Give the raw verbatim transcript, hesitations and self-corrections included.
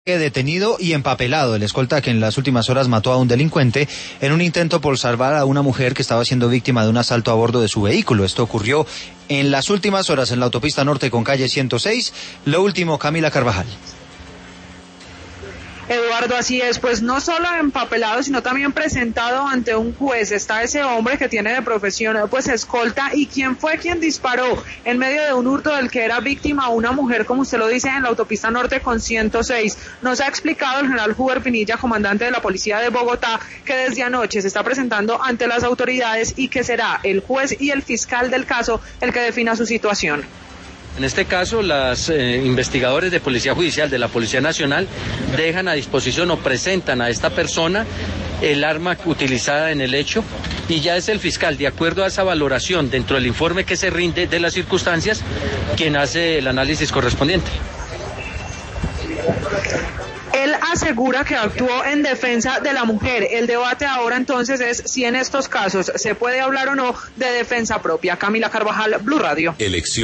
Detenido y empapelado el escolta que en las últimas horas mató a un delincuente en un intento por salvar a una mujer que estaba siendo víctima de un asalto a bordo de su vehículo. Esto ocurrió en las últimas horas en la autopista norte con calle ciento seis. Lo último, Camila Carvajal. Eduardo, así es, pues no solo empapelado, sino también presentado ante un juez. Está ese hombre que tiene de profesión, pues, escolta, y quien fue quien disparó en medio de un hurto del que era víctima una mujer, como usted lo dice, en la autopista norte con ciento seis. Nos ha explicado el general Huber Pinilla, comandante de la policía de Bogotá, que desde anoche se está presentando ante las autoridades y que será el juez y el fiscal del caso el que defina su situación. En este caso, los eh, investigadores de Policía Judicial de la Policía Nacional dejan a disposición o presentan a esta persona el arma utilizada en el hecho, y ya es el fiscal, de acuerdo a esa valoración dentro del informe que se rinde de las circunstancias, quien hace el análisis correspondiente. Él asegura que actuó en defensa de la mujer. El debate ahora entonces es si en estos casos se puede hablar o no de defensa propia. Camila Carvajal, Blue Radio. Elección.